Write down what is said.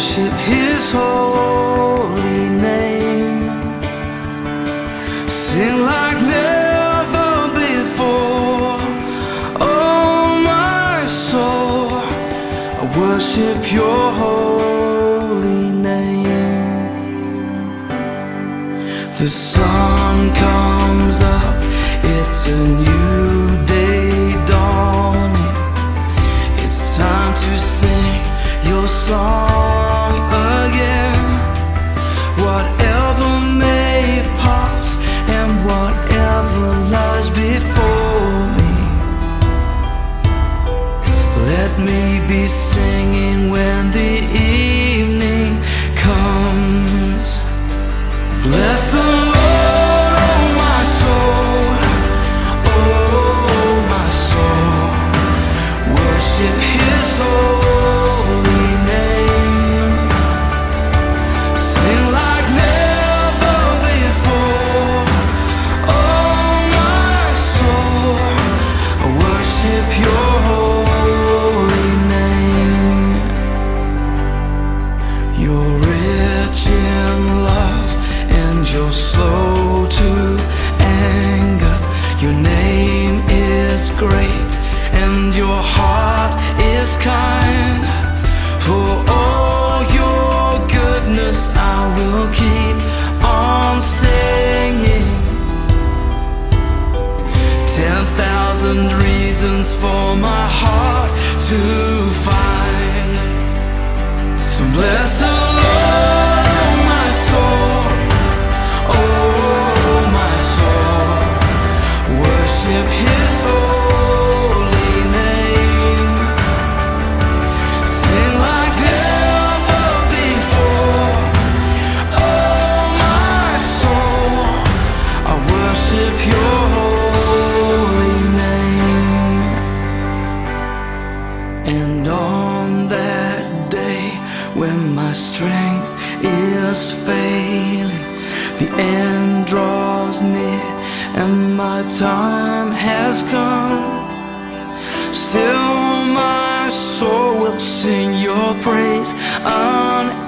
worship His holy name. Sing like never before. Oh my soul, I worship your holy name. The sun comes up, it's a new day dawning. It's time to sing your song again. Whatever may pass and whatever lies before me, let me be singing when the evening comes. Bless the Lord, oh my soul, oh my soul, worship His holy name. Sing like never before. Oh my soul, I worship your holy name. You're rich in love and you're slow to anger. Your name is great and your heart is kind. For all your goodness I will keep on singing. 10,000 reasons for my heart to find. So bless the Lord, oh my soul, oh my soul, worship His holy name. Sing like never before. Oh my soul, I worship your holy name. And on that day when my strength is failing, the end draws near and my time has come, still my soul will sing your praise